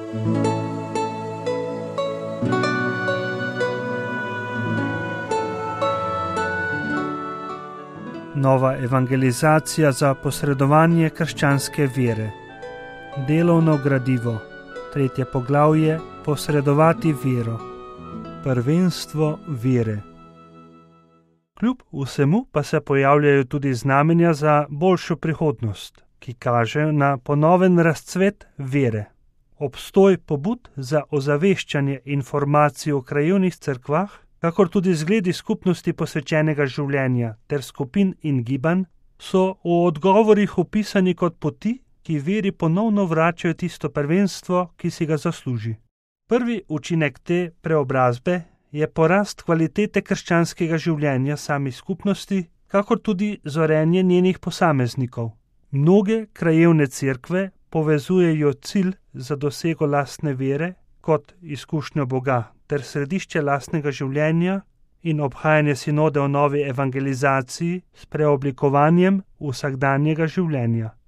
Nova evangelizacija za posredovanje krščanske vere. Delovno gradivo. 3. poglavje. Posredovati vero. Prvenstvo vere. Kljub vsemu pa se pojavljajo tudi znamenja za boljšo prihodnost, ki kažejo na ponoven razcvet vere. Obstoj pobud za ozaveščanje informacij o krajevnih cerkvah, kakor tudi zgledi skupnosti posvečenega življenja ter skupin in gibanj, so v odgovorih opisani kot poti, ki veri ponovno vračajo tisto prvenstvo, ki si ga zasluži. Prvi učinek te preobrazbe je porast kvalitete krščanskega življenja sami skupnosti, kakor tudi zorenje njenih posameznikov. Mnoge krajevne cerkve povezujejo cilj za dosego lastne vere kot izkušnjo Boga ter središče lastnega življenja in obhajanje sinode o novi evangelizaciji s preoblikovanjem vsakdanjega življenja.